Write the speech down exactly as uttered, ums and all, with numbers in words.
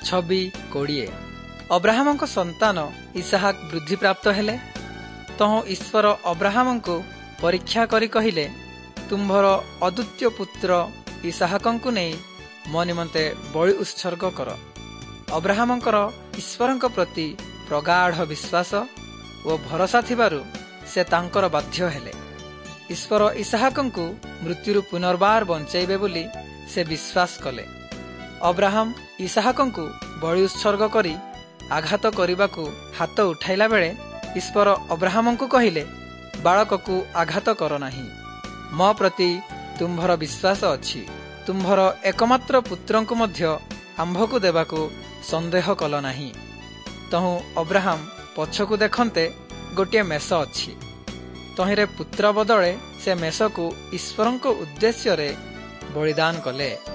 ଛବି କୋଡ଼ିଏ। ଅବ୍ରାହମଙ୍କ ସନ୍ତାନ ଇସାହାକ ବୃଦ୍ଧିପ୍ରାପ୍ତ ହେଲେ। ତହୁଁ ଈଶ୍ୱର ଅବ୍ରାହମଙ୍କୁ ପରୀକ୍ଷା କରି କହିଲେ, ତୁମ୍ଭର ଅଦ୍ୱିତୀୟ ପୁତ୍ର ଇସାହାକଙ୍କୁ ନେଇ ମୋ ନିମନ୍ତେ ବଳି ଉତ୍ସର୍ଗ କର। ଅବ୍ରାହମଙ୍କର ଈଶ୍ୱରଙ୍କ ପ୍ରତି ପ୍ରଗାଢ଼ ବିଶ୍ୱାସ ଓ ଭରସା ଥିବାରୁ ସେ ତାଙ୍କର ବାଧ୍ୟ ହେଲେ। ଈଶ୍ୱର ଇସାହାକଙ୍କୁ ମୃତ୍ୟୁରୁ ପୁନର୍ବାର ବଞ୍ଚାଇବେ ବୋଲି ସେ ବିଶ୍ୱାସ କଲେ। ଅବ୍ରାହମ ଇସାହାକଙ୍କୁ ବଳି ଉତ୍ସର୍ଗ କରି ଆଘାତ କରିବାକୁ ହାତ ଉଠାଇଲା ବେଳେ ଈଶ୍ୱର ଅବ୍ରାହମଙ୍କୁ କହିଲେ, ବାଳକକୁ ଆଘାତ କର ନାହିଁ। ମୋ ପ୍ରତି ତୁମ୍ଭର ବିଶ୍ୱାସ ଅଛି। ତୁମ୍ଭର ଏକମାତ୍ର ପୁତ୍ରଙ୍କୁ ମଧ୍ୟ ଆମ୍ଭକୁ ଦେବାକୁ ସନ୍ଦେହ କଲ ନାହିଁ। ତହୁଁ ଅବ୍ରାହମ ପଛକୁ ଦେଖନ୍ତେ ଗୋଟିଏ ମେଷ ଅଛି। ତହିଁରେ ପୁତ୍ର ବଦଳେ ସେ ମେଷକୁ ଈଶ୍ୱରଙ୍କ ଉଦ୍ଦେଶ୍ୟରେ ବଳିଦାନ କଲେ।